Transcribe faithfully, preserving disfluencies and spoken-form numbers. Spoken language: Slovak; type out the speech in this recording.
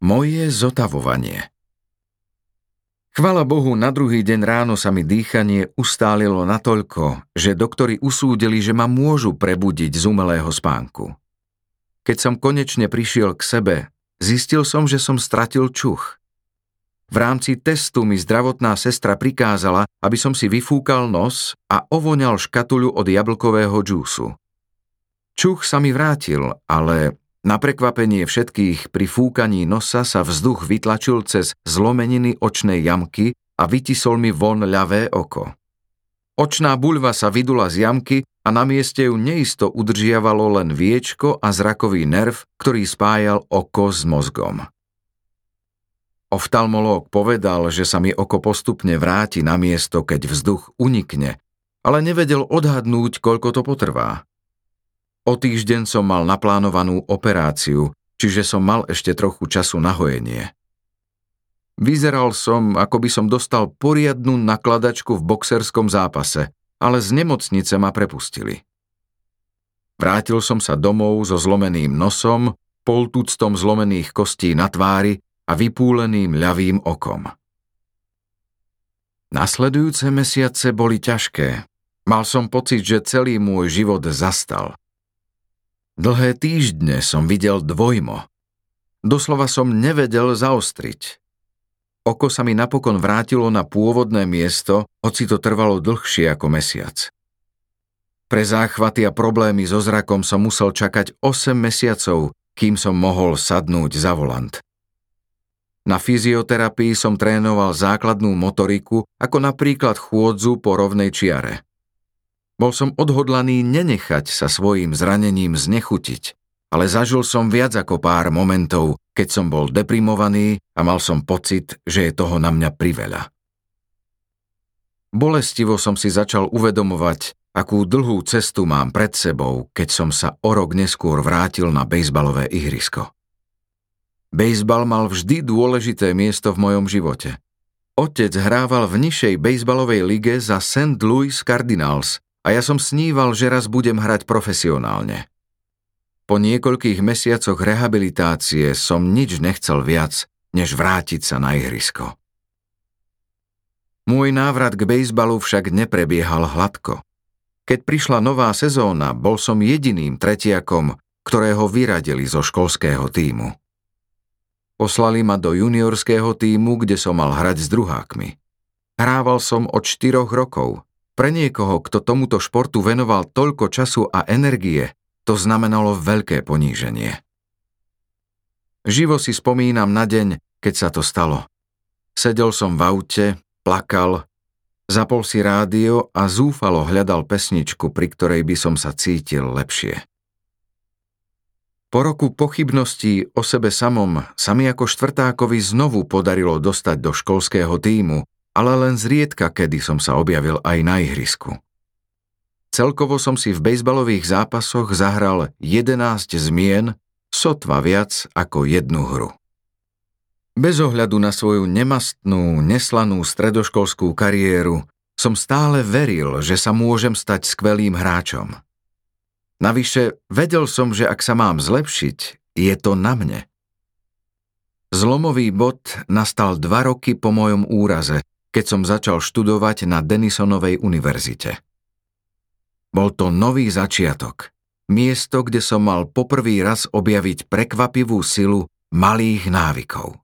Moje zotavovanie. Chvala Bohu, na druhý deň ráno sa mi dýchanie ustálilo natoľko, že doktori usúdili, že ma môžu prebudiť z umelého spánku. Keď som konečne prišiel k sebe, zistil som, že som stratil čuch. V rámci testu mi zdravotná sestra prikázala, aby som si vyfúkal nos a ovoňal škatuľu od jablkového džúsu. Čuch sa mi vrátil, ale na prekvapenie všetkých pri fúkaní nosa sa vzduch vytlačil cez zlomeniny očnej jamky a vytisol mi von ľavé oko. Očná buľva sa vydula z jamky a na mieste ju neisto udržiavalo len viečko a zrakový nerv, ktorý spájal oko s mozgom. Oftalmológ povedal, že sa mi oko postupne vráti na miesto, keď vzduch unikne, ale nevedel odhadnúť, koľko to potrvá. O týždeň som mal naplánovanú operáciu, čiže som mal ešte trochu času na hojenie. Vyzeral som, ako by som dostal poriadnu nakladačku v boxerskom zápase, ale z nemocnice ma prepustili. Vrátil som sa domov so zlomeným nosom, poltuctom zlomených kostí na tvári a vypúleným ľavým okom. Nasledujúce mesiace boli ťažké. Mal som pocit, že celý môj život zastal. Dlhé týždne som videl dvojmo. Doslova som nevedel zaostriť. Oko sa mi napokon vrátilo na pôvodné miesto, hoci to trvalo dlhšie ako mesiac. Pre záchvaty a problémy so zrakom som musel čakať osem mesiacov, kým som mohol sadnúť za volant. Na fyzioterapii som trénoval základnú motoriku, ako napríklad chôdzu po rovnej čiare. Bol som odhodlaný nenechať sa svojím zranením znechutiť, ale zažil som viac ako pár momentov, keď som bol deprimovaný a mal som pocit, že je toho na mňa priveľa. Bolestivo som si začal uvedomovať, akú dlhú cestu mám pred sebou, keď som sa o rok neskôr vrátil na bejzbalové ihrisko. Bejzbal mal vždy dôležité miesto v mojom živote. Otec hrával v nižšej bejzbalovej lige za Saint Louis Cardinals a ja som sníval, že raz budem hrať profesionálne. Po niekoľkých mesiacoch rehabilitácie som nič nechcel viac, než vrátiť sa na ihrisko. Môj návrat k bejzbalu však neprebiehal hladko. Keď prišla nová sezóna, bol som jediným tretiakom, ktorého vyradili zo školského tímu. Poslali ma do juniorského tímu, kde som mal hrať s druhákmi. Hrával som od štyroch rokov. Pre niekoho, kto tomuto športu venoval toľko času a energie, to znamenalo veľké poníženie. Živo si spomínam na deň, keď sa to stalo. Sedel som v aute, plakal, zapol si rádio a zúfalo hľadal pesničku, pri ktorej by som sa cítil lepšie. Po roku pochybností o sebe samom sa mi ako štvrtákovi znovu podarilo dostať do školského tímu, ale len zriedka kedy som sa objavil aj na ihrisku. Celkovo som si v bejzbalových zápasoch zahral jedenásť zmien, sotva viac ako jednu hru. Bez ohľadu na svoju nemastnú, neslanú stredoškolskú kariéru som stále veril, že sa môžem stať skvelým hráčom. Navyše vedel som, že ak sa mám zlepšiť, je to na mne. Zlomový bod nastal dva roky po mojom úraze, keď som začal študovať na Denisonovej univerzite. Bol to nový začiatok, miesto, kde som mal poprvý raz objaviť prekvapivú silu malých návykov.